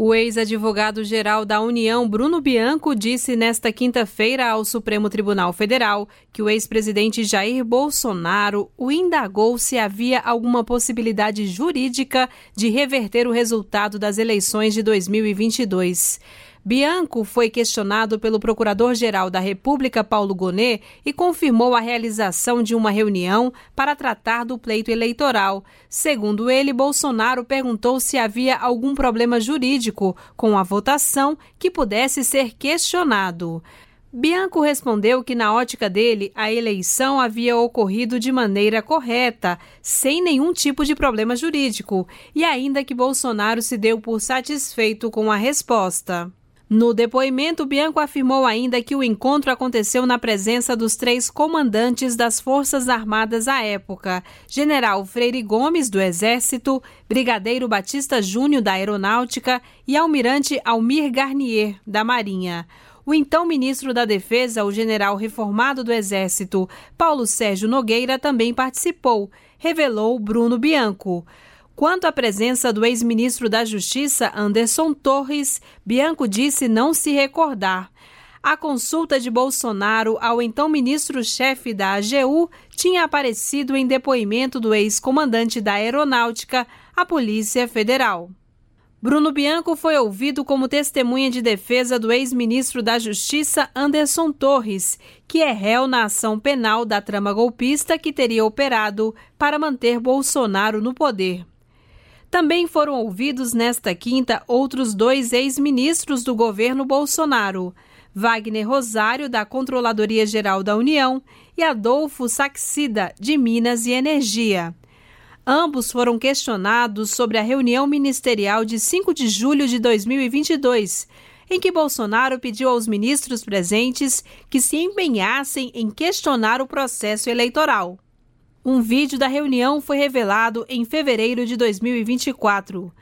O ex-advogado-geral da União, Bruno Bianco, disse nesta quinta-feira ao Supremo Tribunal Federal que o ex-presidente Jair Bolsonaro o indagou se havia alguma possibilidade jurídica de reverter o resultado das eleições de 2022. Bianco foi questionado pelo Procurador-Geral da República, Paulo Gonet, e confirmou a realização de uma reunião para tratar do pleito eleitoral. Segundo ele, Bolsonaro perguntou se havia algum problema jurídico com a votação que pudesse ser questionado. Bianco respondeu que, na ótica dele, a eleição havia ocorrido de maneira correta, sem nenhum tipo de problema jurídico, e ainda que Bolsonaro se deu por satisfeito com a resposta. No depoimento, Bianco afirmou ainda que o encontro aconteceu na presença dos 3 comandantes das Forças Armadas à época, General Freire Gomes, do Exército, Brigadeiro Batista Júnior, da Aeronáutica, e Almirante Almir Garnier, da Marinha. O então ministro da Defesa, o general reformado do Exército, Paulo Sérgio Nogueira, também participou, revelou Bruno Bianco. Quanto à presença do ex-ministro da Justiça, Anderson Torres, Bianco disse não se recordar. A consulta de Bolsonaro ao então ministro-chefe da AGU tinha aparecido em depoimento do ex-comandante da Aeronáutica, a Polícia Federal. Bruno Bianco foi ouvido como testemunha de defesa do ex-ministro da Justiça, Anderson Torres, que é réu na ação penal da trama golpista que teria operado para manter Bolsonaro no poder. Também foram ouvidos nesta quinta outros 2 ex-ministros do governo Bolsonaro, Wagner Rosário, da Controladoria Geral da União, e Adolfo Saxida, de Minas e Energia. Ambos foram questionados sobre a reunião ministerial de 5 de julho de 2022, em que Bolsonaro pediu aos ministros presentes que se empenhassem em questionar o processo eleitoral. Um vídeo da reunião foi revelado em fevereiro de 2024.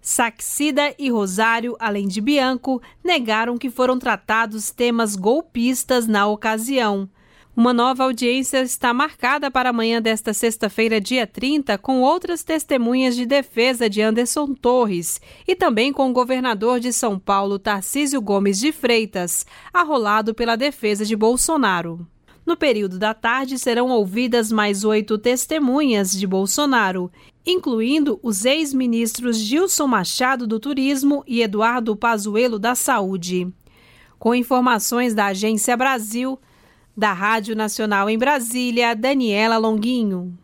Saxida e Rosário, além de Bianco, negaram que foram tratados temas golpistas na ocasião. Uma nova audiência está marcada para amanhã desta sexta-feira, dia 30, com outras testemunhas de defesa de Anderson Torres e também com o governador de São Paulo, Tarcísio Gomes de Freitas, arrolado pela defesa de Bolsonaro. No período da tarde, serão ouvidas mais 8 testemunhas de Bolsonaro, incluindo os ex-ministros Gilson Machado, do Turismo, e Eduardo Pazuello, da Saúde. Com informações da Agência Brasil, da Rádio Nacional em Brasília, Daniela Longuinho.